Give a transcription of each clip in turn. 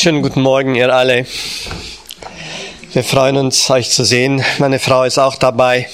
Schönen guten Morgen, ihr alle. Wir freuen uns, euch zu sehen. Meine Frau ist auch dabei.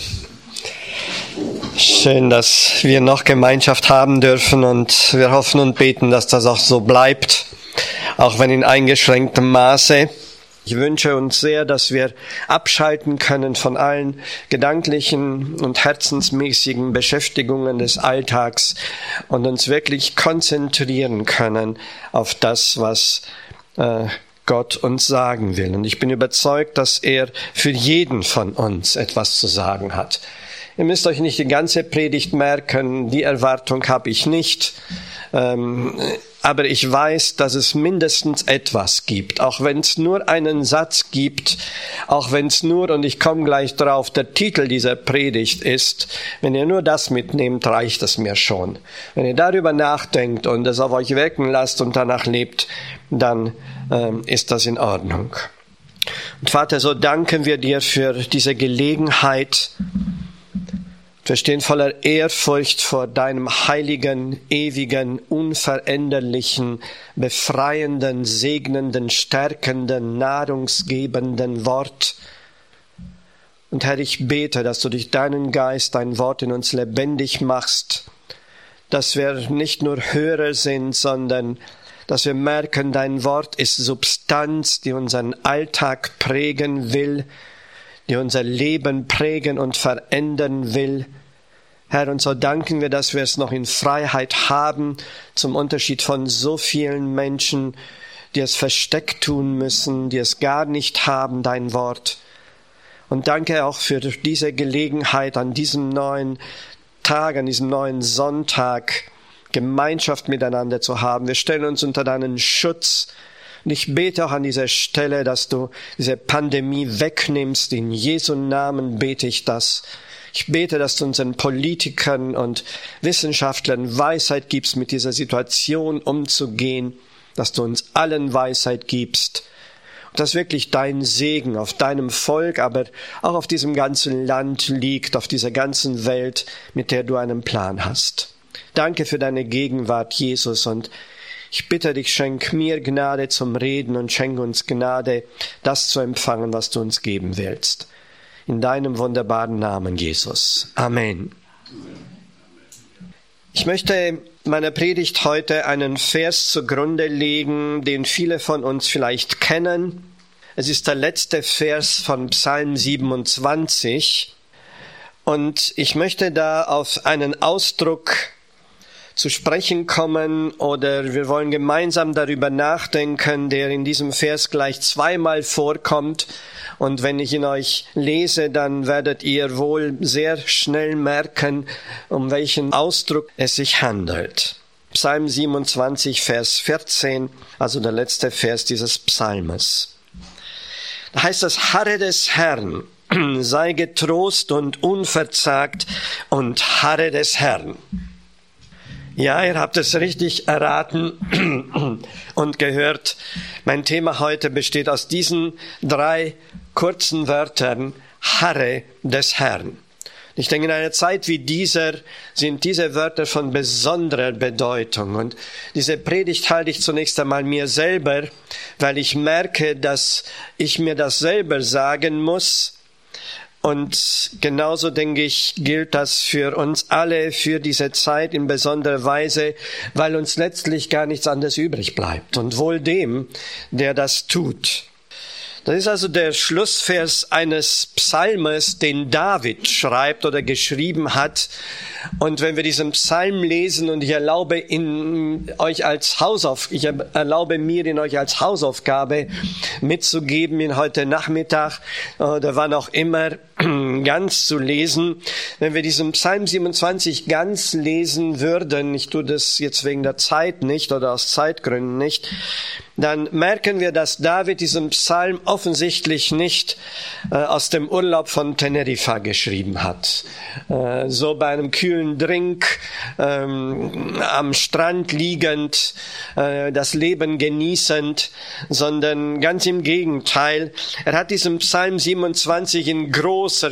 Schön, dass wir noch Gemeinschaft haben dürfen und wir hoffen und beten, dass das auch so bleibt, auch wenn in eingeschränktem Maße. Ich wünsche uns sehr, dass wir abschalten können von allen gedanklichen und herzensmäßigen Beschäftigungen des Alltags und uns wirklich konzentrieren können auf das, was Gott uns sagen will. Und ich bin überzeugt, dass er für jeden von uns etwas zu sagen hat. Ihr müsst euch nicht die ganze Predigt merken, die Erwartung habe ich nicht. Aber ich weiß, dass es mindestens etwas gibt, auch wenn es nur einen Satz gibt, auch wenn es nur, und ich komme gleich drauf, der Titel dieser Predigt ist, wenn ihr nur das mitnehmt, reicht es mir schon. Wenn ihr darüber nachdenkt und es auf euch wirken lasst und danach lebt, dann ist das in Ordnung. Und Vater, so danken wir dir für diese Gelegenheit. Wir stehen voller Ehrfurcht vor deinem heiligen, ewigen, unveränderlichen, befreienden, segnenden, stärkenden, nahrungsgebenden Wort. Und Herr, ich bete, dass du durch deinen Geist dein Wort in uns lebendig machst, dass wir nicht nur Hörer sind, sondern dass wir merken, dein Wort ist Substanz, die unseren Alltag prägen will, die unser Leben prägen und verändern will. Herr, und so danken wir, dass wir es noch in Freiheit haben, zum Unterschied von so vielen Menschen, die es versteckt tun müssen, die es gar nicht haben, dein Wort. Und danke auch für diese Gelegenheit, an diesem neuen Tag, an diesem neuen Sonntag, Gemeinschaft miteinander zu haben. Wir stellen uns unter deinen Schutz. Und ich bete auch an dieser Stelle, dass du diese Pandemie wegnimmst. In Jesu Namen bete ich das. Ich bete, dass du unseren Politikern und Wissenschaftlern Weisheit gibst, mit dieser Situation umzugehen, dass du uns allen Weisheit gibst. Und dass wirklich dein Segen auf deinem Volk, aber auch auf diesem ganzen Land liegt, auf dieser ganzen Welt, mit der du einen Plan hast. Danke für deine Gegenwart, Jesus, und ich bitte dich, schenk mir Gnade zum Reden und schenk uns Gnade, das zu empfangen, was du uns geben willst. In deinem wunderbaren Namen, Jesus. Amen. Ich möchte meiner Predigt heute einen Vers zugrunde legen, den viele von uns vielleicht kennen. Es ist der letzte Vers von Psalm 27. Und ich möchte da auf einen Ausdruck zu sprechen kommen, oder wir wollen gemeinsam darüber nachdenken, der in diesem Vers gleich zweimal vorkommt. Und wenn ich ihn euch lese, dann werdet ihr wohl sehr schnell merken, um welchen Ausdruck es sich handelt. Psalm 27, Vers 14, also der letzte Vers dieses Psalmes. Da heißt es: Harre des Herrn, sei getrost und unverzagt und harre des Herrn. Ja, ihr habt es richtig erraten und gehört. Mein Thema heute besteht aus diesen 3 kurzen Wörtern: Harre des Herrn. Ich denke, in einer Zeit wie dieser sind diese Wörter von besonderer Bedeutung. Und diese Predigt halte ich zunächst einmal mir selber, weil ich merke, dass ich mir das selber sagen muss. Und genauso, denke ich, gilt das für uns alle, für diese Zeit in besonderer Weise, weil uns letztlich gar nichts anderes übrig bleibt. Und wohl dem, der das tut. Das ist also der Schlussvers eines Psalmes, den David schreibt oder geschrieben hat. Und wenn wir diesen Psalm lesen, und ich erlaube mir, ihn euch als Hausaufgabe mitzugeben, ihn heute Nachmittag oder wann auch immer ganz zu lesen. Wenn wir diesen Psalm 27 ganz lesen würden, ich tue das jetzt wegen der Zeit nicht oder aus Zeitgründen nicht, dann merken wir, dass David diesen Psalm offensichtlich nicht aus dem Urlaub von Teneriffa geschrieben hat. So bei einem kühlen Drink, am Strand liegend, das Leben genießend, sondern ganz im Gegenteil. Er hat diesen Psalm 27 in großer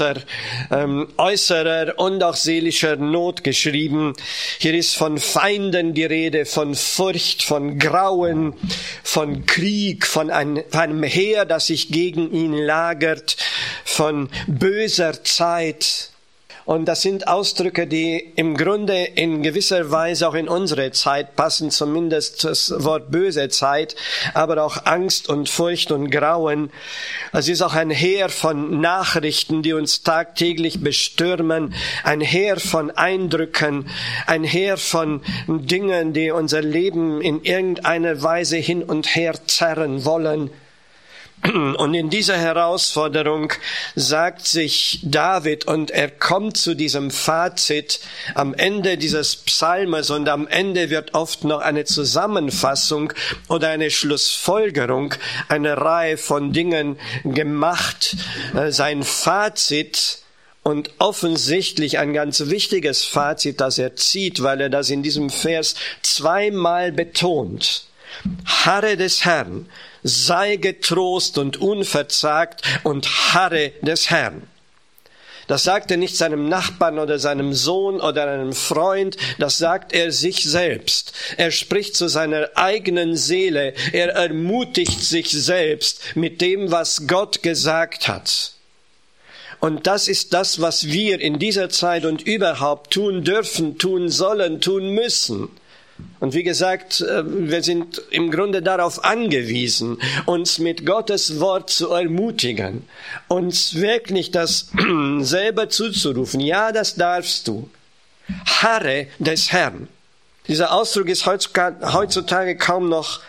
äußerer und auch seelischer Not geschrieben. Hier ist von Feinden die Rede, von Furcht, von Grauen, von Krieg, von einem Heer, das sich gegen ihn lagert, von böser Zeit. Und das sind Ausdrücke, die im Grunde in gewisser Weise auch in unsere Zeit passen, zumindest das Wort böse Zeit, aber auch Angst und Furcht und Grauen. Es ist auch ein Heer von Nachrichten, die uns tagtäglich bestürmen, ein Heer von Eindrücken, ein Heer von Dingen, die unser Leben in irgendeiner Weise hin und her zerren wollen. Und in dieser Herausforderung sagt sich David, und er kommt zu diesem Fazit am Ende dieses Psalmes, und am Ende wird oft noch eine Zusammenfassung oder eine Schlussfolgerung, eine Reihe von Dingen gemacht. Sein Fazit, und offensichtlich ein ganz wichtiges Fazit, das er zieht, weil er das in diesem Vers zweimal betont. Harre des Herrn, sei getrost und unverzagt und harre des Herrn. Das sagt er nicht seinem Nachbarn oder seinem Sohn oder einem Freund, das sagt er sich selbst. Er spricht zu seiner eigenen Seele, er ermutigt sich selbst mit dem, was Gott gesagt hat. Und das ist das, was wir in dieser Zeit und überhaupt tun dürfen, tun sollen, tun müssen. Und wie gesagt, wir sind im Grunde darauf angewiesen, uns mit Gottes Wort zu ermutigen, uns wirklich das selber zuzurufen. Ja, das darfst du. Harre des Herrn. Dieser Ausdruck ist heutzutage kaum noch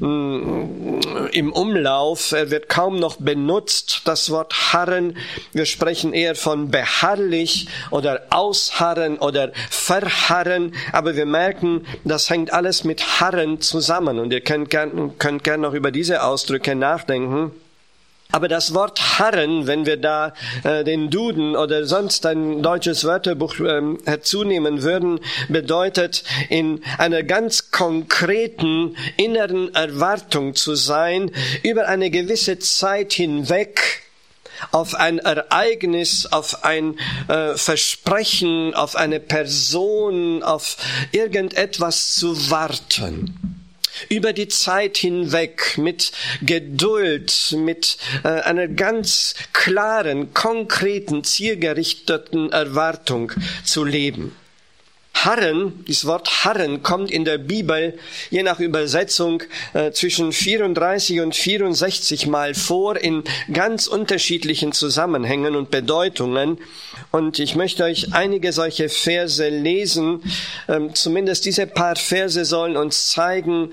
im Umlauf, er wird kaum noch benutzt, das Wort harren. Wir sprechen eher von beharrlich oder ausharren oder verharren, aber wir merken, das hängt alles mit harren zusammen, und ihr könnt gern noch über diese Ausdrücke nachdenken. Aber das Wort harren, wenn wir da den Duden oder sonst ein deutsches Wörterbuch herzunehmen würden, bedeutet in einer ganz konkreten inneren Erwartung zu sein, über eine gewisse Zeit hinweg auf ein Ereignis, auf ein Versprechen, auf eine Person, auf irgendetwas zu warten. Über die Zeit hinweg mit Geduld, mit einer ganz klaren, konkreten, zielgerichteten Erwartung zu leben. Harren, das Wort Harren kommt in der Bibel, je nach Übersetzung, zwischen 34 und 64 Mal vor, in ganz unterschiedlichen Zusammenhängen und Bedeutungen. Und ich möchte euch einige solche Verse lesen. Zumindest diese paar Verse sollen uns zeigen,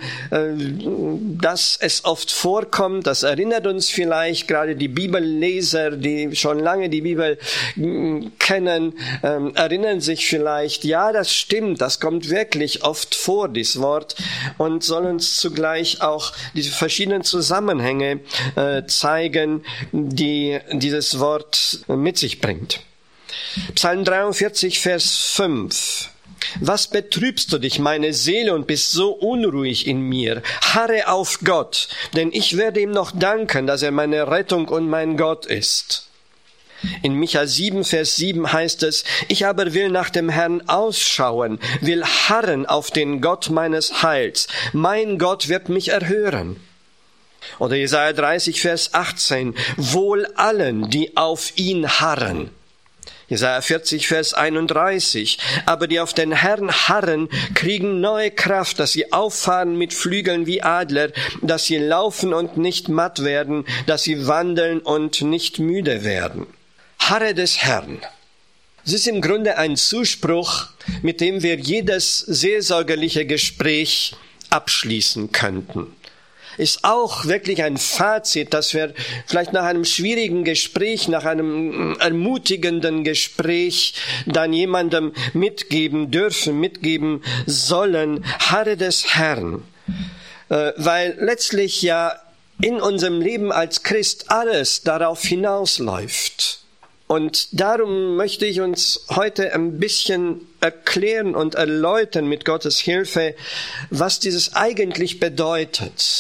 dass es oft vorkommt. Das erinnert uns vielleicht, gerade die Bibelleser, die schon lange die Bibel kennen, erinnern sich vielleicht, ja, das stimmt, das kommt wirklich oft vor, dieses Wort, und soll uns zugleich auch diese verschiedenen Zusammenhänge zeigen, die dieses Wort mit sich bringt. Psalm 43, Vers 5. Was betrübst du dich, meine Seele, und bist so unruhig in mir? Harre auf Gott, denn ich werde ihm noch danken, dass er meine Rettung und mein Gott ist. In Micha 7, Vers 7 heißt es, ich aber will nach dem Herrn ausschauen, will harren auf den Gott meines Heils. Mein Gott wird mich erhören. Oder Jesaja 30, Vers 18, wohl allen, die auf ihn harren. Jesaja 40, Vers 31, aber die auf den Herrn harren, kriegen neue Kraft, dass sie auffahren mit Flügeln wie Adler, dass sie laufen und nicht matt werden, dass sie wandeln und nicht müde werden. Harre des Herrn. Es ist im Grunde ein Zuspruch, mit dem wir jedes seelsorgerliche Gespräch abschließen könnten. Ist auch wirklich ein Fazit, das wir vielleicht nach einem schwierigen Gespräch, nach einem ermutigenden Gespräch dann jemandem mitgeben dürfen, mitgeben sollen. Harre des Herrn. Weil letztlich ja in unserem Leben als Christ alles darauf hinausläuft. Und darum möchte ich uns heute ein bisschen erklären und erläutern mit Gottes Hilfe, was dieses eigentlich bedeutet.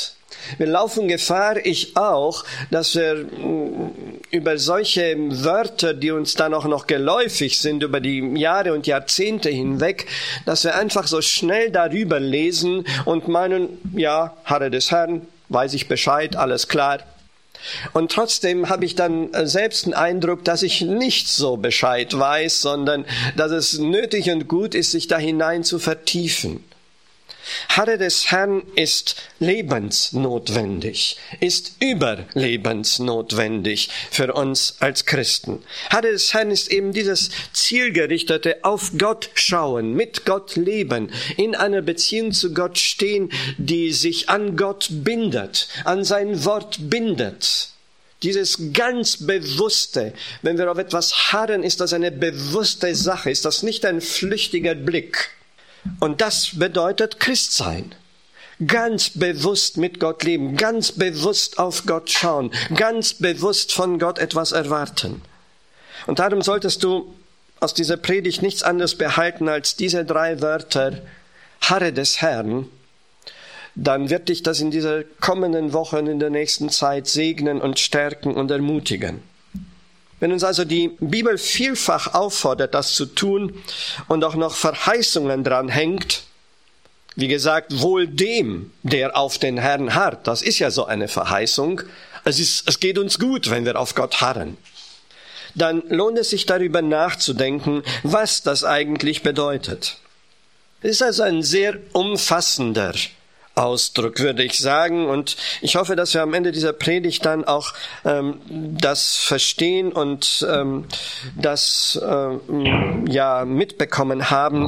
Wir laufen Gefahr, ich auch, dass wir über solche Wörter, die uns dann auch noch geläufig sind, über die Jahre und Jahrzehnte hinweg, dass wir einfach so schnell darüber lesen und meinen, ja, Harre des Herrn, weiß ich Bescheid, alles klar. Und trotzdem habe ich dann selbst den Eindruck, dass ich nicht so Bescheid weiß, sondern dass es nötig und gut ist, sich da hinein zu vertiefen. Harre des Herrn ist lebensnotwendig, ist überlebensnotwendig für uns als Christen. Harre des Herrn ist eben dieses zielgerichtete auf Gott schauen, mit Gott leben, in einer Beziehung zu Gott stehen, die sich an Gott bindet, an sein Wort bindet. Dieses ganz Bewusste, wenn wir auf etwas harren, ist das eine bewusste Sache, ist das nicht ein flüchtiger Blick. Und das bedeutet Christsein. Ganz bewusst mit Gott leben, ganz bewusst auf Gott schauen, ganz bewusst von Gott etwas erwarten. Und darum solltest du aus dieser Predigt nichts anderes behalten als diese 3 Wörter, Harre des Herrn. Dann wird dich das in dieser kommenden Woche und in der nächsten Zeit segnen und stärken und ermutigen. Wenn uns also die Bibel vielfach auffordert, das zu tun und auch noch Verheißungen dran hängt, wie gesagt, wohl dem, der auf den Herrn harrt, das ist ja so eine Verheißung, es geht uns gut, wenn wir auf Gott harren, dann lohnt es sich darüber nachzudenken, was das eigentlich bedeutet. Es ist also ein sehr umfassender Ausdruck, würde ich sagen. Und ich hoffe, dass wir am Ende dieser Predigt dann auch das verstehen und das mitbekommen haben.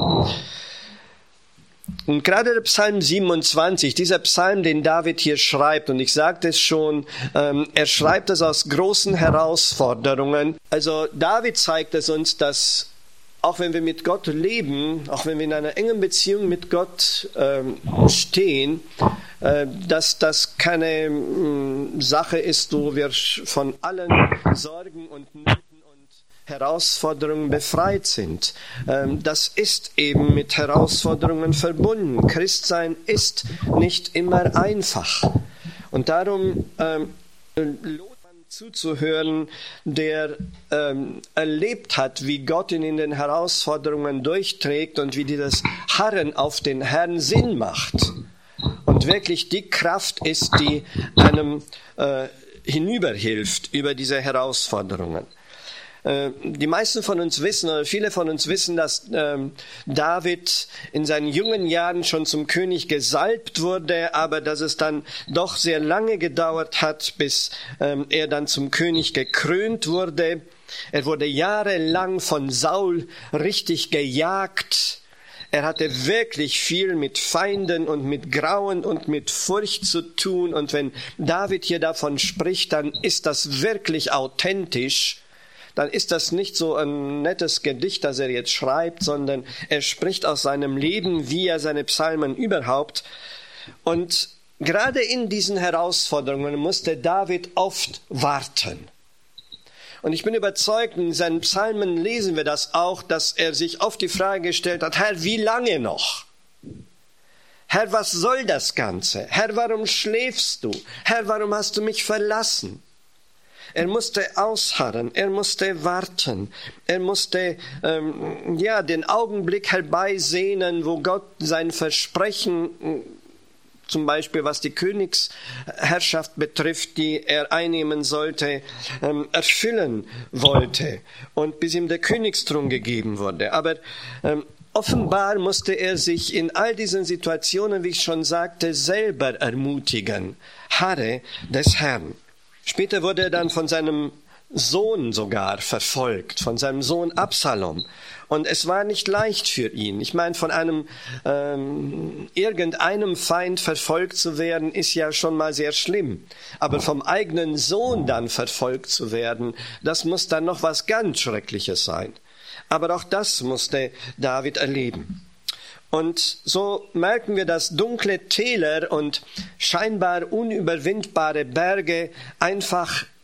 Und gerade der Psalm 27, dieser Psalm, den David hier schreibt, und ich sagte es schon, er schreibt es aus großen Herausforderungen. Also David zeigt es uns, dass auch wenn wir mit Gott leben, auch wenn wir in einer engen Beziehung mit Gott stehen, dass das keine Sache ist, wo wir von allen Sorgen und Nöten und Herausforderungen befreit sind. Das ist eben mit Herausforderungen verbunden. Christsein ist nicht immer einfach. Und darum lohnt zuzuhören, der erlebt hat, wie Gott ihn in den Herausforderungen durchträgt und wie dieses Harren auf den Herrn Sinn macht und wirklich die Kraft ist, die einem hinüberhilft über diese Herausforderungen. Die meisten von uns wissen, oder viele von uns wissen, dass David in seinen jungen Jahren schon zum König gesalbt wurde, aber dass es dann doch sehr lange gedauert hat, bis er dann zum König gekrönt wurde. Er wurde jahrelang von Saul richtig gejagt. Er hatte wirklich viel mit Feinden und mit Grauen und mit Furcht zu tun. Und wenn David hier davon spricht, dann ist das wirklich authentisch. Dann ist das nicht so ein nettes Gedicht, das er jetzt schreibt, sondern er spricht aus seinem Leben, wie er seine Psalmen überhaupt. Und gerade in diesen Herausforderungen musste David oft warten. Und ich bin überzeugt, in seinen Psalmen lesen wir das auch, dass er sich oft die Frage gestellt hat, Herr, wie lange noch? Herr, was soll das Ganze? Herr, warum schläfst du? Herr, warum hast du mich verlassen? Er musste ausharren, er musste warten, er musste den Augenblick herbeisehnen, wo Gott sein Versprechen, zum Beispiel was die Königsherrschaft betrifft, die er einnehmen sollte, erfüllen wollte und bis ihm der Königsthron gegeben wurde. Aber offenbar musste er sich in all diesen Situationen, wie ich schon sagte, selber ermutigen. Harre des Herrn. Später wurde er dann von seinem Sohn sogar verfolgt, von seinem Sohn Absalom. Und es war nicht leicht für ihn. Ich meine, von irgendeinem Feind verfolgt zu werden, ist ja schon mal sehr schlimm. Aber vom eigenen Sohn dann verfolgt zu werden, das muss dann noch was ganz Schreckliches sein. Aber auch das musste David erleben. Und so merken wir, dass dunkle Täler und scheinbar unüberwindbare Berge einfach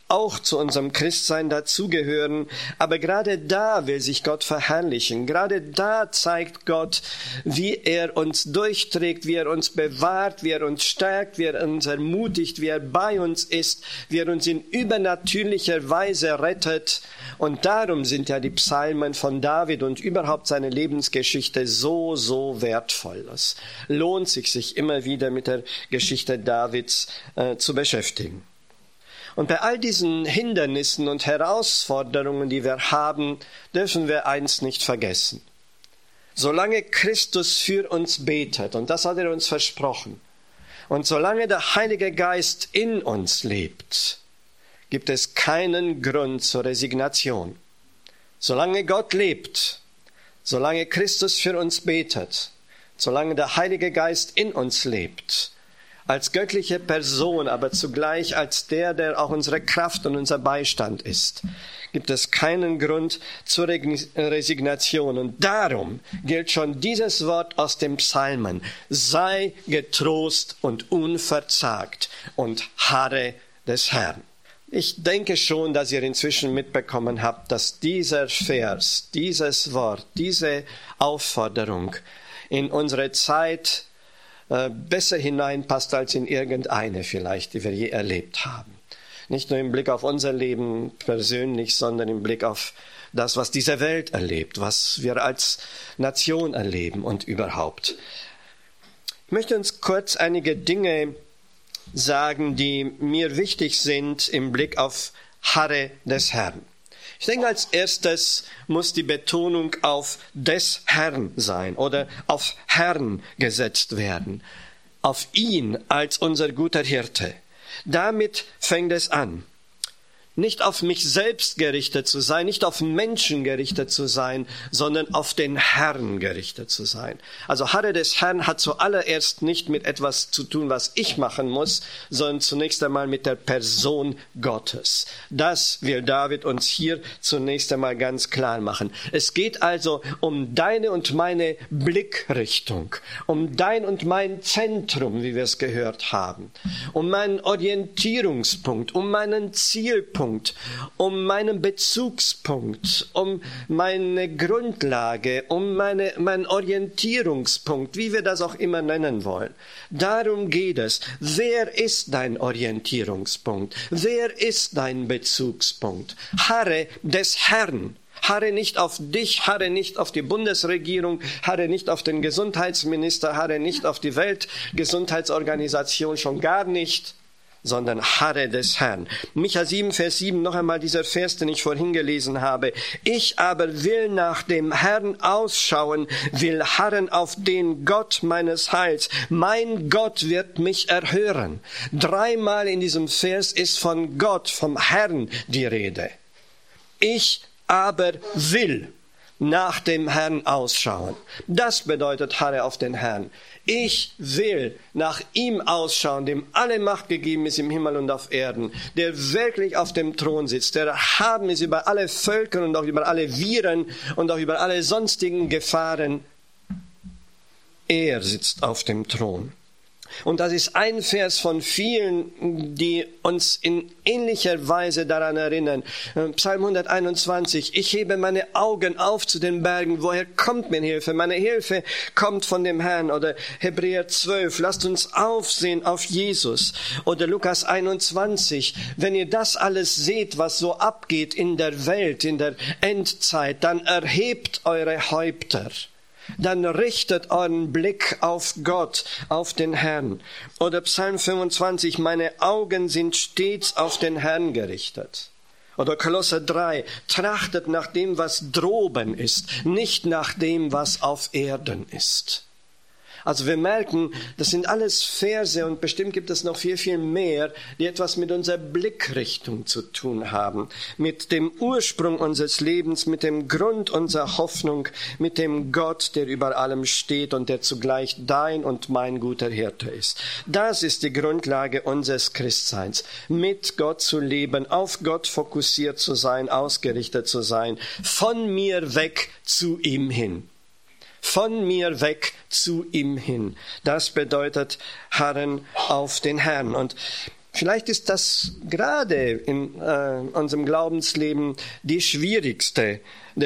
auch zu unserem Christsein dazugehören. Aber gerade da will sich Gott verherrlichen. Gerade da zeigt Gott, wie er uns durchträgt, wie er uns bewahrt, wie er uns stärkt, wie er uns ermutigt, wie er bei uns ist, wie er uns in übernatürlicher Weise rettet. Und darum sind ja die Psalmen von David und überhaupt seine Lebensgeschichte so wertvoll. Es lohnt sich immer wieder mit der Geschichte Davids zu beschäftigen. Und bei all diesen Hindernissen und Herausforderungen, die wir haben, dürfen wir eins nicht vergessen. Solange Christus für uns betet, und das hat er uns versprochen, und solange der Heilige Geist in uns lebt, gibt es keinen Grund zur Resignation. Solange Gott lebt, solange Christus für uns betet, solange der Heilige Geist in uns lebt, als göttliche Person, aber zugleich als der auch unsere Kraft und unser Beistand ist, gibt es keinen Grund zur Resignation. Und darum gilt schon dieses Wort aus dem Psalmen: Sei getrost und unverzagt und harre des Herrn. Ich denke schon, dass ihr inzwischen mitbekommen habt, dass dieser Vers, dieses Wort, diese Aufforderung in unsere Zeit besser hineinpasst als in irgendeine vielleicht, die wir je erlebt haben. Nicht nur im Blick auf unser Leben persönlich, sondern im Blick auf das, was diese Welt erlebt, was wir als Nation erleben und überhaupt. Ich möchte uns kurz einige Dinge sagen, die mir wichtig sind im Blick auf Harre des Herrn. Ich denke, als erstes muss die Betonung auf des Herrn sein oder auf Herrn gesetzt werden. Auf ihn als unser guter Hirte. Damit fängt es an. Nicht auf mich selbst gerichtet zu sein, nicht auf Menschen gerichtet zu sein, sondern auf den Herrn gerichtet zu sein. Also Harre des Herrn hat zuallererst nicht mit etwas zu tun, was ich machen muss, sondern zunächst einmal mit der Person Gottes. Das will David uns hier zunächst einmal ganz klar machen. Es geht also um deine und meine Blickrichtung, um dein und mein Zentrum, wie wir es gehört haben, um meinen Orientierungspunkt, um meinen Zielpunkt, um meinen Bezugspunkt, um meine Grundlage, um meinen Orientierungspunkt, wie wir das auch immer nennen wollen. Darum geht es. Wer ist dein Orientierungspunkt? Wer ist dein Bezugspunkt? Harre des Herrn. Harre nicht auf dich, harre nicht auf die Bundesregierung, harre nicht auf den Gesundheitsminister, harre nicht auf die Weltgesundheitsorganisation, schon gar nicht, sondern harre des Herrn. Micha 7, Vers 7, noch einmal dieser Vers, den ich vorhin gelesen habe. Ich aber will nach dem Herrn ausschauen, will harren auf den Gott meines Heils. Mein Gott wird mich erhören. 3-mal in diesem Vers ist von Gott, vom Herrn die Rede. Ich aber will nach dem Herrn ausschauen. Das bedeutet harre auf den Herrn. Ich will nach ihm ausschauen, dem alle Macht gegeben ist im Himmel und auf Erden, der wirklich auf dem Thron sitzt, der erhaben ist über alle Völker und auch über alle Viren und auch über alle sonstigen Gefahren. Er sitzt auf dem Thron. Und das ist ein Vers von vielen, die uns in ähnlicher Weise daran erinnern. Psalm 121, ich hebe meine Augen auf zu den Bergen, woher kommt meine Hilfe? Meine Hilfe kommt von dem Herrn. Oder Hebräer 12, lasst uns aufsehen auf Jesus. Oder Lukas 21, wenn ihr das alles seht, was so abgeht in der Welt, in der Endzeit, dann erhebt eure Häupter. Dann richtet euren Blick auf Gott, auf den Herrn. Oder Psalm 25, meine Augen sind stets auf den Herrn gerichtet. Oder Kolosser 3, trachtet nach dem, was droben ist, nicht nach dem, was auf Erden ist. Also wir merken, das sind alles Verse und bestimmt gibt es noch viel mehr, die etwas mit unserer Blickrichtung zu tun haben, mit dem Ursprung unseres Lebens, mit dem Grund unserer Hoffnung, mit dem Gott, der über allem steht und der zugleich dein und mein guter Hirte ist. Das ist die Grundlage unseres Christseins, mit Gott zu leben, auf Gott fokussiert zu sein, ausgerichtet zu sein, von mir weg zu ihm hin. Von mir weg zu ihm hin. Das bedeutet harren auf den Herrn. Und Vielleicht ist das gerade in unserem Glaubensleben der schwierigste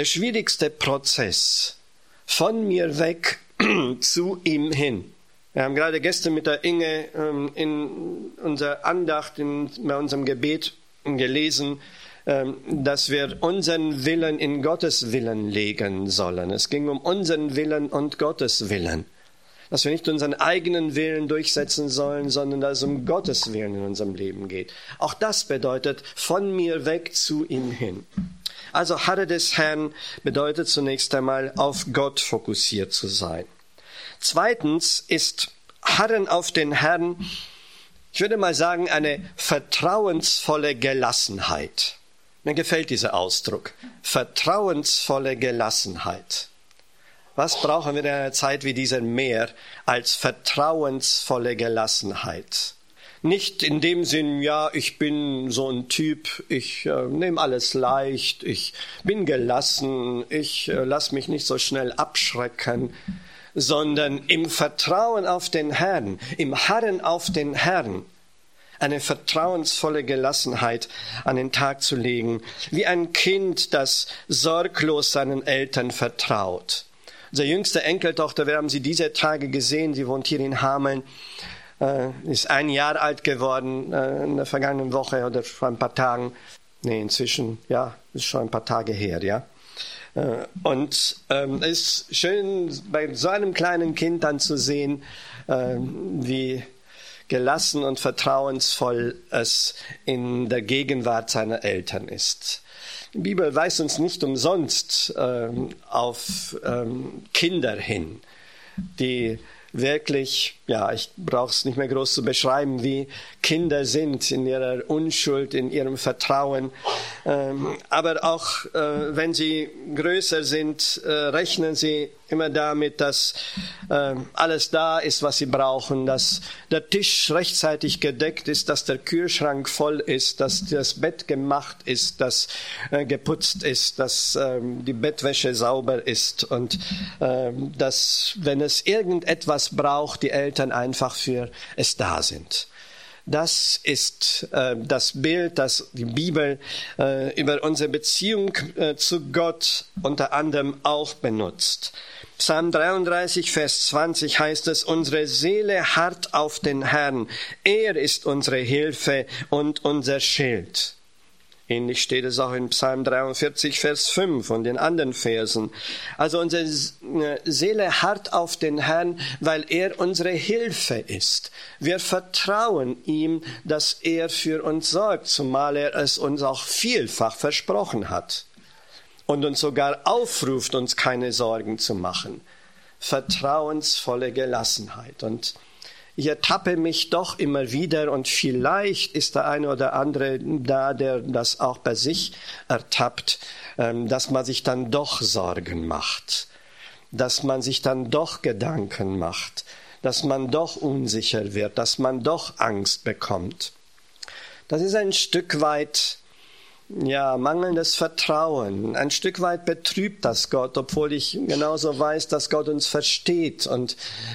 Prozess. Von mir weg zu ihm hin. Wir haben gerade gestern mit der Inge in unserer Andacht, bei unserem Gebet gelesen, dass wir unseren Willen in Gottes Willen legen sollen. Es ging um unseren Willen und Gottes Willen. Dass wir nicht unseren eigenen Willen durchsetzen sollen, sondern dass es um Gottes Willen in unserem Leben geht. Auch das bedeutet, von mir weg zu ihm hin. Also Harre des Herrn bedeutet zunächst einmal, auf Gott fokussiert zu sein. Zweitens ist Harren auf den Herrn, ich würde mal sagen, eine vertrauensvolle Gelassenheit. Mir gefällt dieser Ausdruck. Vertrauensvolle Gelassenheit. Was brauchen wir in einer Zeit wie dieser mehr als vertrauensvolle Gelassenheit? Nicht in dem Sinn, ja, ich bin so ein Typ, ich nehme alles leicht, ich bin gelassen, ich lasse mich nicht so schnell abschrecken, sondern im Vertrauen auf den Herrn, im Harren auf den Herrn, eine vertrauensvolle Gelassenheit an den Tag zu legen, wie ein Kind, das sorglos seinen Eltern vertraut. Unsere jüngste Enkeltochter, wir haben sie diese Tage gesehen, sie wohnt hier in Hameln, ist 1 Jahr alt geworden in der vergangenen Woche oder vor ein paar Tagen. Nee, inzwischen, ja, ist schon ein paar Tage her, ja. Und es ist schön, bei so einem kleinen Kind dann zu sehen, wie gelassen und vertrauensvoll es in der Gegenwart seiner Eltern ist. Die Bibel weist uns nicht umsonst auf Kinder hin, die wirklich, ja, ich brauche es nicht mehr groß zu beschreiben, wie Kinder sind in ihrer Unschuld, in ihrem Vertrauen. Aber auch wenn sie größer sind, rechnen sie immer damit, dass alles da ist, was sie brauchen, dass der Tisch rechtzeitig gedeckt ist, dass der Kühlschrank voll ist, dass das Bett gemacht ist, dass geputzt ist, dass die Bettwäsche sauber ist und dass, wenn es irgendetwas braucht, die Eltern einfach für es da sind. Das ist das Bild, das die Bibel über unsere Beziehung zu Gott unter anderem auch benutzt. Psalm 33, Vers 20 heißt es, unsere Seele harrt auf den Herrn. Er ist unsere Hilfe und unser Schild. Ähnlich steht es auch in Psalm 43, Vers 5 und den anderen Versen. Also unsere Seele harrt auf den Herrn, weil er unsere Hilfe ist. Wir vertrauen ihm, dass er für uns sorgt, zumal er es uns auch vielfach versprochen hat und uns sogar aufruft, uns keine Sorgen zu machen. Vertrauensvolle Gelassenheit. Und ich ertappe mich doch immer wieder und vielleicht ist der eine oder andere da, der das auch bei sich ertappt, dass man sich dann doch Sorgen macht, dass man sich dann doch Gedanken macht, dass man doch unsicher wird, dass man doch Angst bekommt. Das ist ein Stück weit mangelndes Vertrauen. Ein Stück weit betrübt das Gott, obwohl ich genauso weiß, dass Gott uns versteht und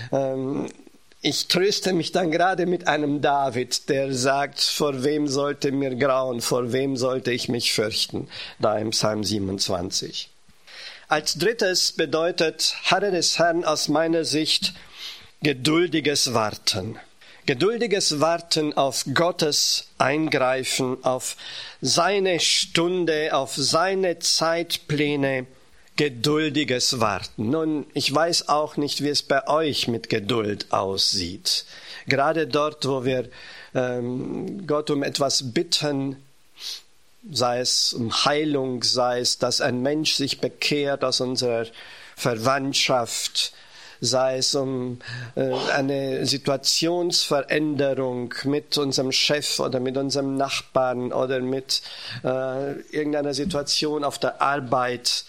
ich tröste mich dann gerade mit einem David, der sagt, vor wem sollte mir grauen, vor wem sollte ich mich fürchten, da im Psalm 27. Als drittes bedeutet Harre des Herrn aus meiner Sicht geduldiges Warten. Geduldiges Warten auf Gottes Eingreifen, auf seine Stunde, auf seine Zeitpläne. Geduldiges Warten. Nun, ich weiß auch nicht, wie es bei euch mit Geduld aussieht. Gerade dort, wo wir Gott um etwas bitten, sei es um Heilung, sei es, dass ein Mensch sich bekehrt aus unserer Verwandtschaft, sei es um eine Situationsveränderung mit unserem Chef oder mit unserem Nachbarn oder mit irgendeiner Situation auf der Arbeit.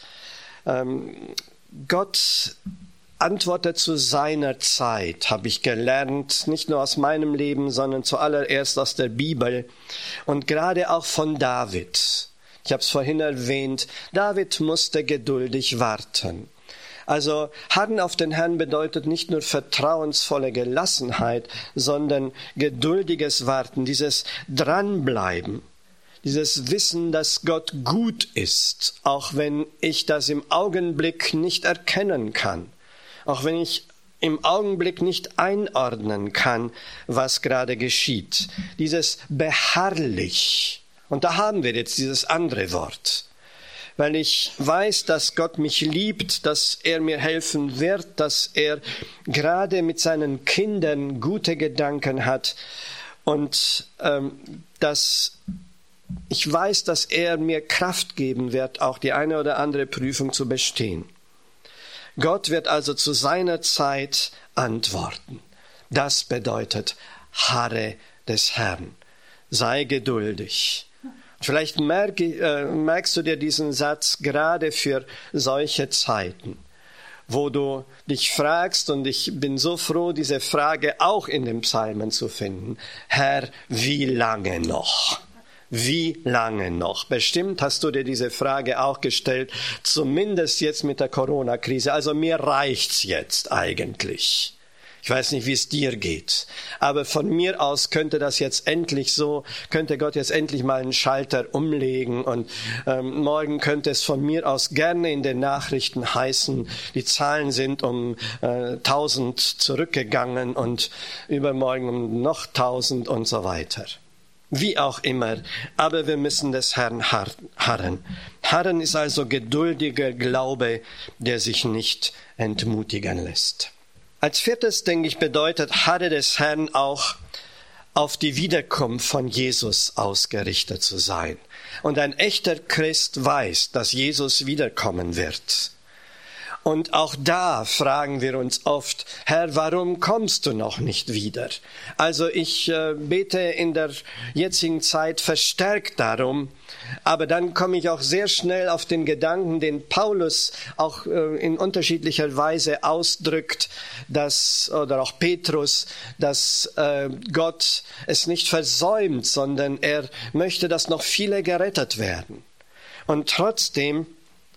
Gott antwortet zu seiner Zeit, habe ich gelernt, nicht nur aus meinem Leben, sondern zuallererst aus der Bibel und gerade auch von David. Ich habe es vorhin erwähnt, David musste geduldig warten. Also harren auf den Herrn bedeutet nicht nur vertrauensvolle Gelassenheit, sondern geduldiges Warten, dieses Dranbleiben, dieses Wissen, dass Gott gut ist, auch wenn ich das im Augenblick nicht erkennen kann, auch wenn ich im Augenblick nicht einordnen kann, was gerade geschieht. Dieses beharrlich. Und da haben wir jetzt dieses andere Wort. Weil ich weiß, dass Gott mich liebt, dass er mir helfen wird, dass er gerade mit seinen Kindern gute Gedanken hat und dass ich weiß, dass er mir Kraft geben wird, auch die eine oder andere Prüfung zu bestehen. Gott wird also zu seiner Zeit antworten. Das bedeutet, harre des Herrn. Sei geduldig. Vielleicht merkst du dir diesen Satz gerade für solche Zeiten, wo du dich fragst, und ich bin so froh, diese Frage auch in den Psalmen zu finden. Herr, wie lange noch? Wie lange noch? Bestimmt hast du dir diese Frage auch gestellt, zumindest jetzt mit der Corona-Krise. Also mir reicht's jetzt eigentlich. Ich weiß nicht, wie es dir geht, aber von mir aus könnte Gott jetzt endlich mal einen Schalter umlegen und morgen könnte es von mir aus gerne in den Nachrichten heißen, die Zahlen sind um 1000 zurückgegangen und übermorgen um noch 1000 und so weiter. Wie auch immer, aber wir müssen des Herrn harren. Harren ist also geduldiger Glaube, der sich nicht entmutigen lässt. Als viertes, denke ich, bedeutet harre des Herrn auch auf die Wiederkunft von Jesus ausgerichtet zu sein. Und ein echter Christ weiß, dass Jesus wiederkommen wird. Und auch da fragen wir uns oft, Herr, warum kommst du noch nicht wieder? Also ich bete in der jetzigen Zeit verstärkt darum, aber dann komme ich auch sehr schnell auf den Gedanken, den Paulus auch in unterschiedlicher Weise ausdrückt, oder auch Petrus, dass Gott es nicht versäumt, sondern er möchte, dass noch viele gerettet werden. Und trotzdem,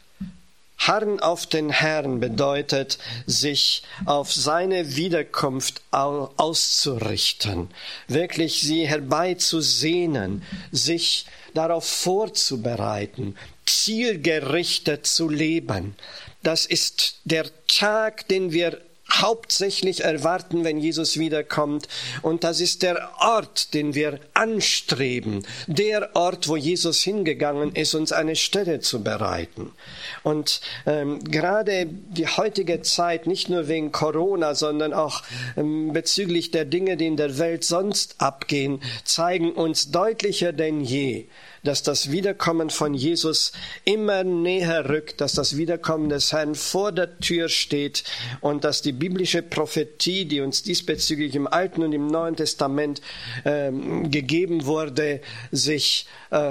harren auf den Herrn bedeutet, sich auf seine Wiederkunft auszurichten, wirklich sie herbeizusehnen, sich darauf vorzubereiten, zielgerichtet zu leben. Das ist der Tag, den wir hauptsächlich erwarten, wenn Jesus wiederkommt. Und das ist der Ort, den wir anstreben. Der Ort, wo Jesus hingegangen ist, uns eine Stelle zu bereiten. Und gerade die heutige Zeit, nicht nur wegen Corona, sondern auch bezüglich der Dinge, die in der Welt sonst abgehen, zeigen uns deutlicher denn je, dass das Wiederkommen von Jesus immer näher rückt, dass das Wiederkommen des Herrn vor der Tür steht und dass die biblische Prophetie, die uns diesbezüglich im Alten und im Neuen Testament gegeben wurde, sich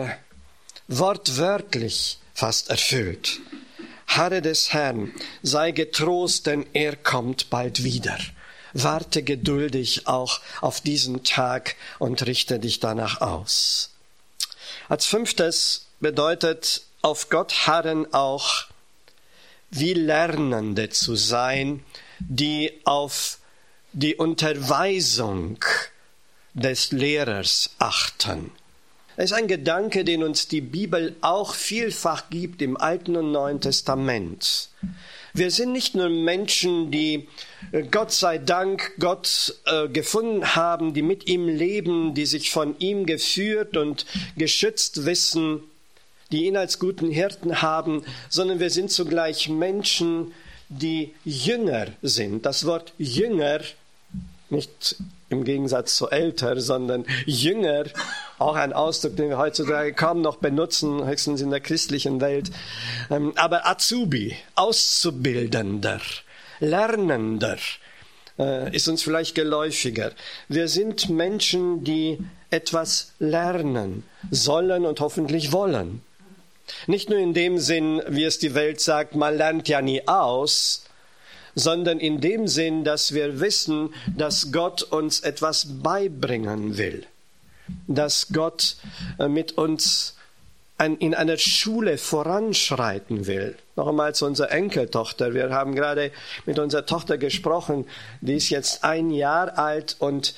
wortwörtlich fast erfüllt. Harre des Herrn, sei getrost, denn er kommt bald wieder. Warte geduldig auch auf diesen Tag und richte dich danach aus. Als fünftes bedeutet auf Gott harren auch, wie Lernende zu sein, die auf die Unterweisung des Lehrers achten. Das ist ein Gedanke, den uns die Bibel auch vielfach gibt im Alten und Neuen Testament. Wir sind nicht nur Menschen, die Gott sei Dank Gott gefunden haben, die mit ihm leben, die sich von ihm geführt und geschützt wissen, die ihn als guten Hirten haben, sondern wir sind zugleich Menschen, die Jünger sind. Das Wort Jünger, nicht im Gegensatz zu älter, sondern Jünger, auch ein Ausdruck, den wir heutzutage kaum noch benutzen, höchstens in der christlichen Welt. Aber Azubi, Auszubildender, Lernender, ist uns vielleicht geläufiger. Wir sind Menschen, die etwas lernen sollen und hoffentlich wollen. Nicht nur in dem Sinn, wie es die Welt sagt, man lernt ja nie aus, sondern in dem Sinn, dass wir wissen, dass Gott uns etwas beibringen will, dass Gott mit uns in einer Schule voranschreiten will. Noch einmal zu unserer Enkeltochter. Wir haben gerade mit unserer Tochter gesprochen. Die ist jetzt 1 Jahr alt und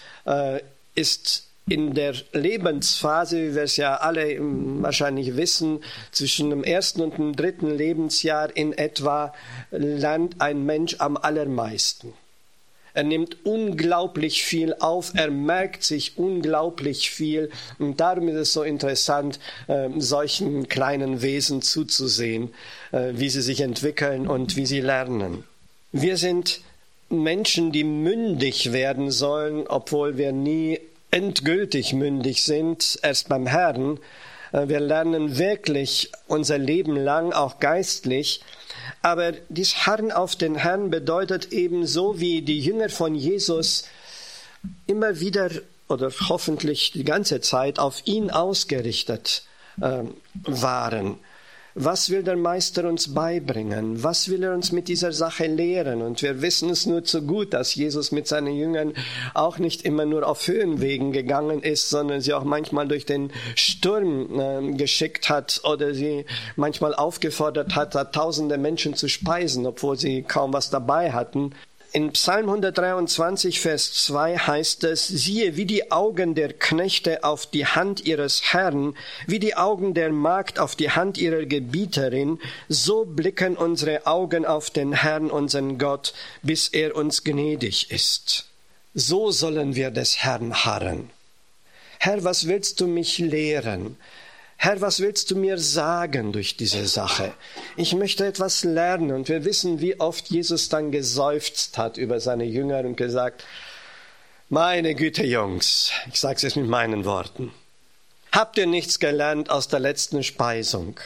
ist in der Lebensphase, wie wir es ja alle wahrscheinlich wissen, zwischen dem 1. und dem 3. Lebensjahr in etwa, lernt ein Mensch am allermeisten. Er nimmt unglaublich viel auf, er merkt sich unglaublich viel. Und darum ist es so interessant, solchen kleinen Wesen zuzusehen, wie sie sich entwickeln und wie sie lernen. Wir sind Menschen, die mündig werden sollen, obwohl wir nie endgültig mündig sind, erst beim Herrn. Wir lernen wirklich unser Leben lang, auch geistlich. Aber dies Harren auf den Herrn bedeutet ebenso wie die Jünger von Jesus immer wieder oder hoffentlich die ganze Zeit auf ihn ausgerichtet waren. Was will der Meister uns beibringen? Was will er uns mit dieser Sache lehren? Und wir wissen es nur zu gut, dass Jesus mit seinen Jüngern auch nicht immer nur auf Höhenwegen gegangen ist, sondern sie auch manchmal durch den Sturm geschickt hat oder sie manchmal aufgefordert hat, tausende Menschen zu speisen, obwohl sie kaum was dabei hatten. In Psalm 123, Vers 2 heißt es, siehe, wie die Augen der Knechte auf die Hand ihres Herrn, wie die Augen der Magd auf die Hand ihrer Gebieterin, so blicken unsere Augen auf den Herrn, unseren Gott, bis er uns gnädig ist. So sollen wir des Herrn harren. Herr, was willst du mich lehren? Herr, was willst du mir sagen durch diese Sache? Ich möchte etwas lernen. Und wir wissen, wie oft Jesus dann geseufzt hat über seine Jünger und gesagt, meine Güte, Jungs, ich sage es jetzt mit meinen Worten, habt ihr nichts gelernt aus der letzten Speisung?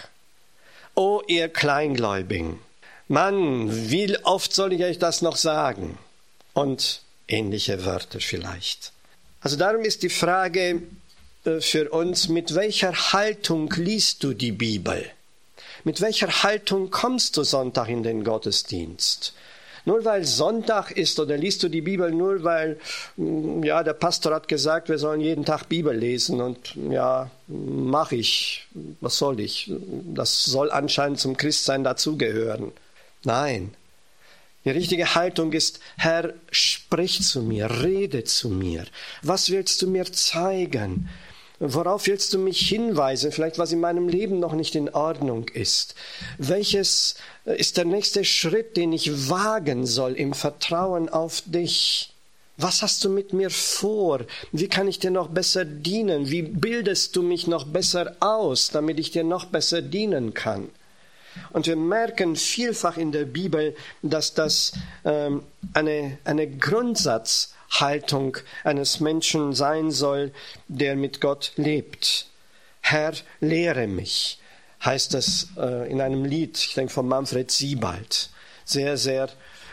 O ihr Kleingläubigen, Mann, wie oft soll ich euch das noch sagen? Und ähnliche Wörter vielleicht. Also darum ist die Frage für uns, mit welcher Haltung liest du die Bibel? Mit welcher Haltung kommst du Sonntag in den Gottesdienst? Nur weil Sonntag ist oder liest du die Bibel nur weil, ja, der Pastor hat gesagt, wir sollen jeden Tag Bibel lesen und ja, mache ich, was soll ich? Das soll anscheinend zum Christsein dazugehören. Nein. Die richtige Haltung ist, Herr, sprich zu mir, rede zu mir. Was willst du mir zeigen? Worauf willst du mich hinweisen? Vielleicht, was in meinem Leben noch nicht in Ordnung ist. Welches ist der nächste Schritt, den ich wagen soll im Vertrauen auf dich? Was hast du mit mir vor? Wie kann ich dir noch besser dienen? Wie bildest du mich noch besser aus, damit ich dir noch besser dienen kann? Und wir merken vielfach in der Bibel, dass das eine Grundsatzhaltung eines Menschen sein soll, der mit Gott lebt. Herr, lehre mich, heißt es in einem Lied, ich denke von Manfred Siebald. Sehr, sehr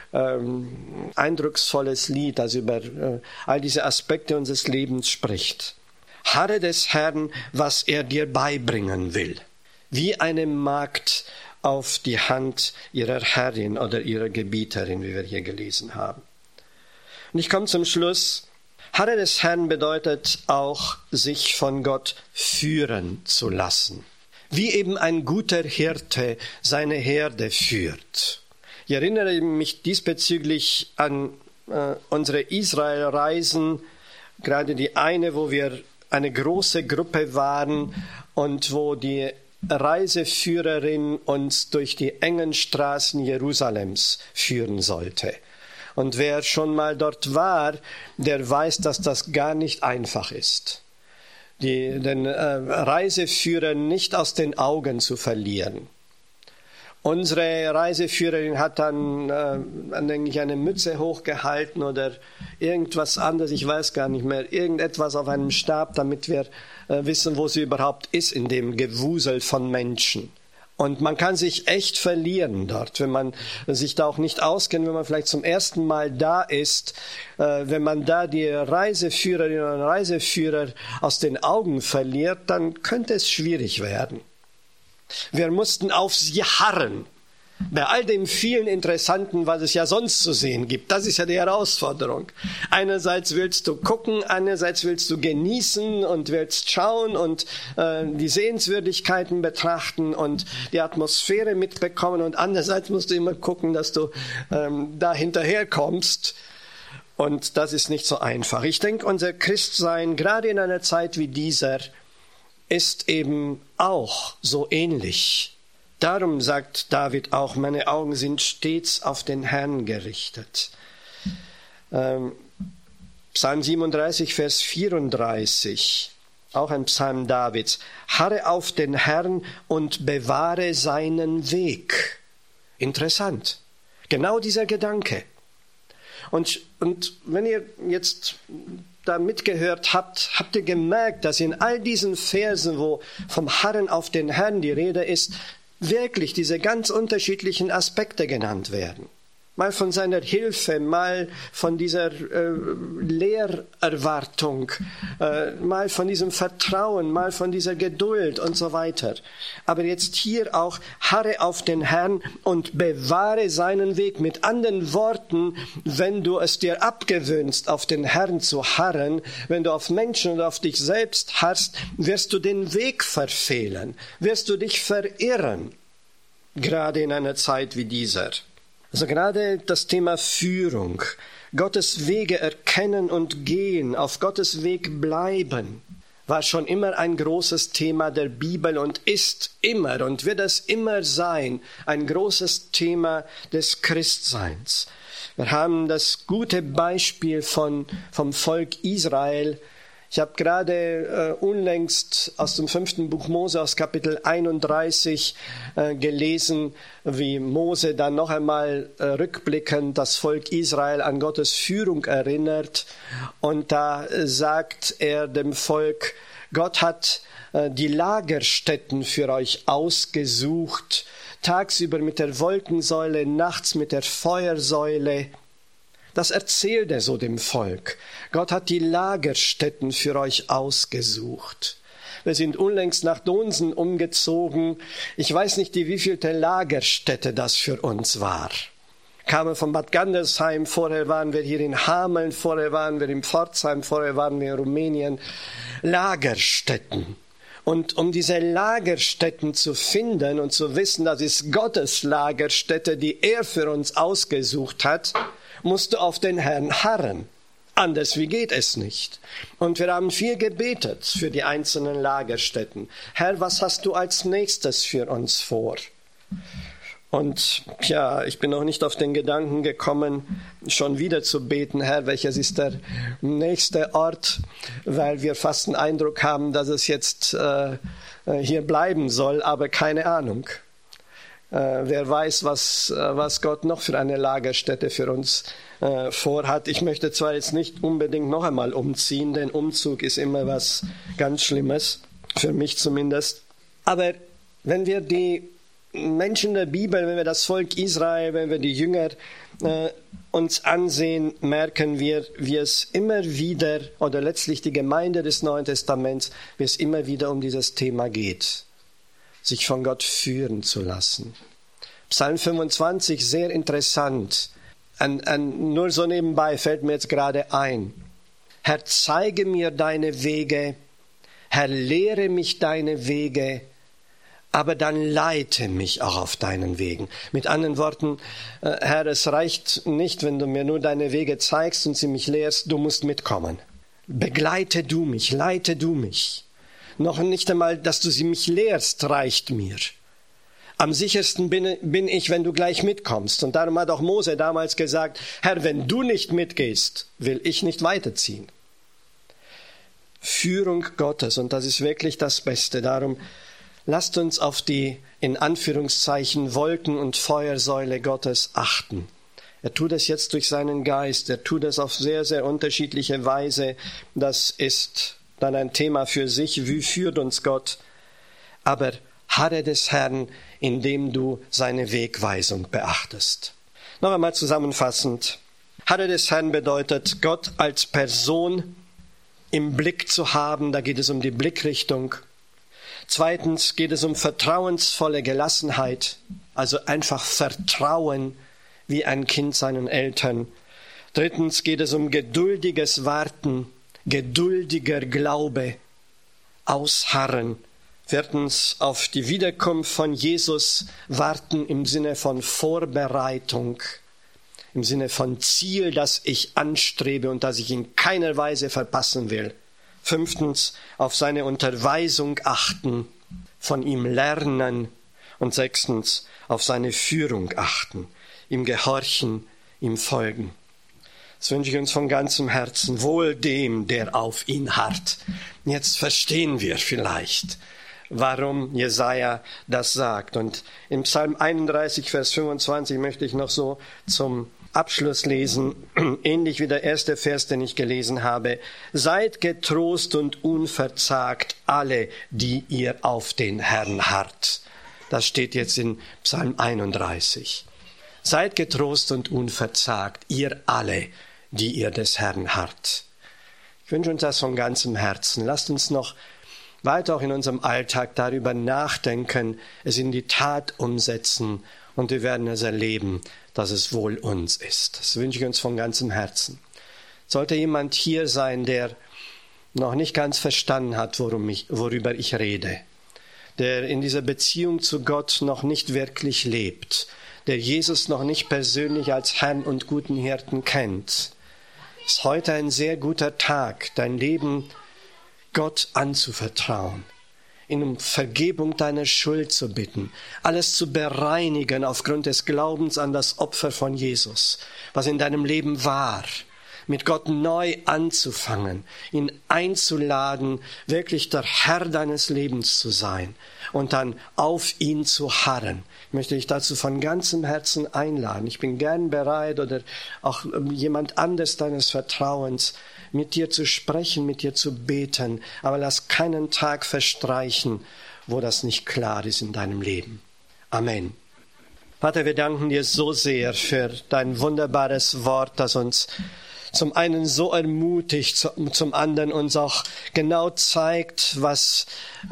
eindrucksvolles Lied, das über all diese Aspekte unseres Lebens spricht. Harre des Herrn, was er dir beibringen will. Wie eine Magd auf die Hand ihrer Herrin oder ihrer Gebieterin, wie wir hier gelesen haben. Und ich komme zum Schluss. Harre des Herrn bedeutet auch, sich von Gott führen zu lassen. Wie eben ein guter Hirte seine Herde führt. Ich erinnere mich diesbezüglich an unsere Israelreisen, gerade die eine, wo wir eine große Gruppe waren und wo die Reiseführerin uns durch die engen Straßen Jerusalems führen sollte. Und wer schon mal dort war, der weiß, dass das gar nicht einfach ist, den Reiseführer nicht aus den Augen zu verlieren. Unsere Reiseführerin hat dann eigentlich eine Mütze hochgehalten oder irgendwas anderes, ich weiß gar nicht mehr, irgendetwas auf einem Stab, damit wir wissen, wo sie überhaupt ist in dem Gewusel von Menschen. Und man kann sich echt verlieren dort, wenn man sich da auch nicht auskennt, wenn man vielleicht zum ersten Mal da ist, wenn man da die Reiseführerin oder Reiseführer aus den Augen verliert, dann könnte es schwierig werden. Wir mussten auf sie harren. Bei all dem vielen Interessanten, was es ja sonst zu sehen gibt. Das ist ja die Herausforderung. Einerseits willst du gucken, andererseits willst du genießen und willst schauen und die Sehenswürdigkeiten betrachten und die Atmosphäre mitbekommen. Und andererseits musst du immer gucken, dass du da hinterher kommst. Und das ist nicht so einfach. Ich denke, unser Christsein, gerade in einer Zeit wie dieser, ist eben auch so ähnlich. Darum sagt David auch, meine Augen sind stets auf den Herrn gerichtet. Psalm 37, Vers 34, auch ein Psalm Davids. Harre auf den Herrn und bewahre seinen Weg. Interessant. Genau dieser Gedanke. Und wenn ihr jetzt da mitgehört habt, habt ihr gemerkt, dass in all diesen Versen, wo vom Harren auf den Herrn die Rede ist, wirklich diese ganz unterschiedlichen Aspekte genannt werden. Mal von seiner Hilfe, mal von dieser Lehrerwartung, mal von diesem Vertrauen, mal von dieser Geduld und so weiter. Aber jetzt hier auch, harre auf den Herrn und bewahre seinen Weg. Mit anderen Worten, wenn du es dir abgewöhnst, auf den Herrn zu harren, wenn du auf Menschen und auf dich selbst harrst, wirst du den Weg verfehlen, wirst du dich verirren, gerade in einer Zeit wie dieser. Also gerade das Thema Führung, Gottes Wege erkennen und gehen, auf Gottes Weg bleiben, war schon immer ein großes Thema der Bibel und ist immer und wird es immer sein, ein großes Thema des Christseins. Wir haben das gute Beispiel vom Volk Israel. Ich habe gerade unlängst aus dem 5. Buch Mose, aus Kapitel 31 gelesen, wie Mose dann noch einmal rückblickend das Volk Israel an Gottes Führung erinnert. Und da sagt er dem Volk, Gott hat die Lagerstätten für euch ausgesucht, tagsüber mit der Wolkensäule, nachts mit der Feuersäule. Das erzählt er so dem Volk. Gott hat die Lagerstätten für euch ausgesucht. Wir sind unlängst nach Donsen umgezogen. Ich weiß nicht, die wievielte Lagerstätte das für uns war. Kamen von Bad Gandersheim, vorher waren wir hier in Hameln, vorher waren wir in Pforzheim, vorher waren wir in Rumänien. Lagerstätten. Und um diese Lagerstätten zu finden und zu wissen, das ist Gottes Lagerstätte, die er für uns ausgesucht hat, musst du auf den Herrn harren. Anders wie geht es nicht. Und wir haben viel gebetet für die einzelnen Lagerstätten. Herr, was hast du als nächstes für uns vor? Und ja, ich bin noch nicht auf den Gedanken gekommen, schon wieder zu beten, Herr, welches ist der nächste Ort, weil wir fast den Eindruck haben, dass es jetzt hier bleiben soll, aber keine Ahnung. Wer weiß, was Gott noch für eine Lagerstätte für uns vorhat. Ich möchte zwar jetzt nicht unbedingt noch einmal umziehen, denn Umzug ist immer was ganz Schlimmes, für mich zumindest. Aber wenn wir die Menschen der Bibel, wenn wir das Volk Israel, wenn wir die Jünger uns ansehen, merken wir, wie es immer wieder, oder letztlich die Gemeinde des Neuen Testaments, wie es immer wieder um dieses Thema geht. Sich von Gott führen zu lassen. Psalm 25, sehr interessant. Nur so nebenbei fällt mir jetzt gerade ein. Herr, zeige mir deine Wege. Herr, lehre mich deine Wege. Aber dann leite mich auch auf deinen Wegen. Mit anderen Worten, Herr, es reicht nicht, wenn du mir nur deine Wege zeigst und sie mich lehrst. Du musst mitkommen. Begleite du mich, leite du mich. Noch nicht einmal, dass du sie mich lehrst, reicht mir. Am sichersten bin ich, wenn du gleich mitkommst. Und darum hat auch Mose damals gesagt, Herr, wenn du nicht mitgehst, will ich nicht weiterziehen. Führung Gottes, und das ist wirklich das Beste. Darum lasst uns auf die, in Anführungszeichen, Wolken- und Feuersäule Gottes achten. Er tut es jetzt durch seinen Geist. Er tut es auf sehr, sehr unterschiedliche Weise. Das ist dann ein Thema für sich, wie führt uns Gott. Aber harre des Herrn, indem du seine Wegweisung beachtest. Noch einmal zusammenfassend. Harre des Herrn bedeutet, Gott als Person im Blick zu haben. Da geht es um die Blickrichtung. Zweitens geht es um vertrauensvolle Gelassenheit, also einfach Vertrauen wie ein Kind seinen Eltern. Drittens geht es um geduldiges Warten, geduldiger Glaube, Ausharren. Viertens, auf die Wiederkunft von Jesus warten im Sinne von Vorbereitung, im Sinne von Ziel, das ich anstrebe und das ich in keiner Weise verpassen will. Fünftens, auf seine Unterweisung achten, von ihm lernen. Und sechstens, auf seine Führung achten, ihm gehorchen, ihm folgen. Das wünsche ich uns von ganzem Herzen. Wohl dem, der auf ihn harrt. Jetzt verstehen wir vielleicht, warum Jesaja das sagt. Und im Psalm 31, Vers 25 möchte ich noch so zum Abschluss lesen, ähnlich wie der erste Vers, den ich gelesen habe. Seid getrost und unverzagt alle, die ihr auf den Herrn harrt. Das steht jetzt in Psalm 31. Seid getrost und unverzagt, ihr alle, die ihr des Herrn harrt. Ich wünsche uns das von ganzem Herzen. Lasst uns noch weiter auch in unserem Alltag darüber nachdenken, es in die Tat umsetzen und wir werden es erleben, dass es wohl uns ist. Das wünsche ich uns von ganzem Herzen. Sollte jemand hier sein, der noch nicht ganz verstanden hat, worüber ich rede, der in dieser Beziehung zu Gott noch nicht wirklich lebt, der Jesus noch nicht persönlich als Herrn und guten Hirten kennt, ist heute ein sehr guter Tag, dein Leben Gott anzuvertrauen, ihn um Vergebung deiner Schuld zu bitten, alles zu bereinigen aufgrund des Glaubens an das Opfer von Jesus, was in deinem Leben war, mit Gott neu anzufangen, ihn einzuladen, wirklich der Herr deines Lebens zu sein und dann auf ihn zu harren. Ich möchte dich dazu von ganzem Herzen einladen. Ich bin gern bereit oder auch jemand anderes deines Vertrauens, mit dir zu sprechen, mit dir zu beten, aber lass keinen Tag verstreichen, wo das nicht klar ist in deinem Leben. Amen. Vater, wir danken dir so sehr für dein wunderbares Wort, das uns zum einen so ermutigt, zum anderen uns auch genau zeigt, was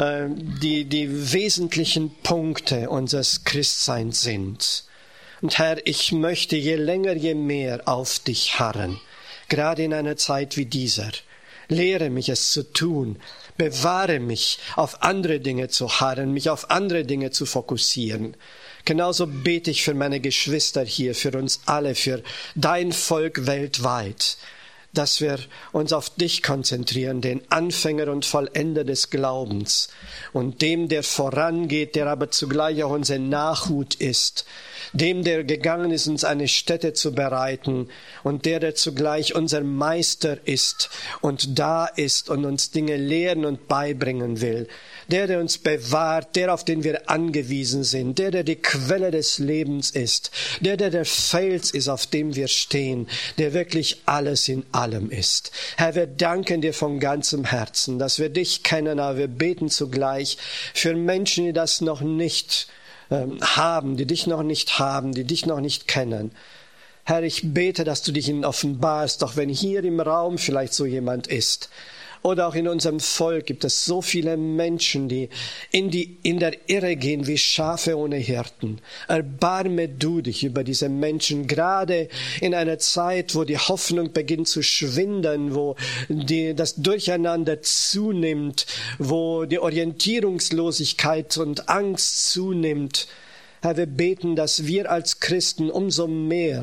die wesentlichen Punkte unseres Christseins sind. Und Herr, ich möchte je länger, je mehr auf dich harren, gerade in einer Zeit wie dieser. Lehre mich, es zu tun. Bewahre mich, auf andere Dinge zu harren, mich auf andere Dinge zu fokussieren. Genauso bete ich für meine Geschwister hier, für uns alle, für dein Volk weltweit, dass wir uns auf dich konzentrieren, den Anfänger und Vollender des Glaubens und dem, der vorangeht, der aber zugleich auch unser Nachhut ist, dem, der gegangen ist, uns eine Stätte zu bereiten und der zugleich unser Meister ist und da ist und uns Dinge lehren und beibringen will, der uns bewahrt, der, auf den wir angewiesen sind, der die Quelle des Lebens ist, der Fels ist, auf dem wir stehen, der wirklich alles in allem ist. Herr, wir danken dir von ganzem Herzen, dass wir dich kennen, aber wir beten zugleich für Menschen, die das noch nicht haben, die dich noch nicht haben, die dich noch nicht kennen. Herr, ich bete, dass du dich ihnen offenbarst, auch wenn hier im Raum vielleicht so jemand ist. Oder auch in unserem Volk gibt es so viele Menschen, die in der Irre gehen wie Schafe ohne Hirten. Erbarme du dich über diese Menschen, gerade in einer Zeit, wo die Hoffnung beginnt zu schwinden, wo das Durcheinander zunimmt, wo die Orientierungslosigkeit und Angst zunimmt. Herr, wir beten, dass wir als Christen umso mehr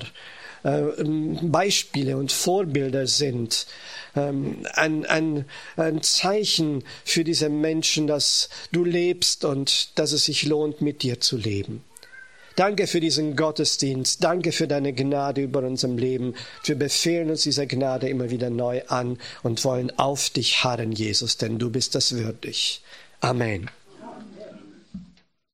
Beispiele und Vorbilder sind, ein Zeichen für diese Menschen, dass du lebst und dass es sich lohnt, mit dir zu leben. Danke für diesen Gottesdienst, danke für deine Gnade über unserem Leben. Wir befehlen uns dieser Gnade immer wieder neu an und wollen auf dich harren, Jesus, denn du bist das würdig. Amen.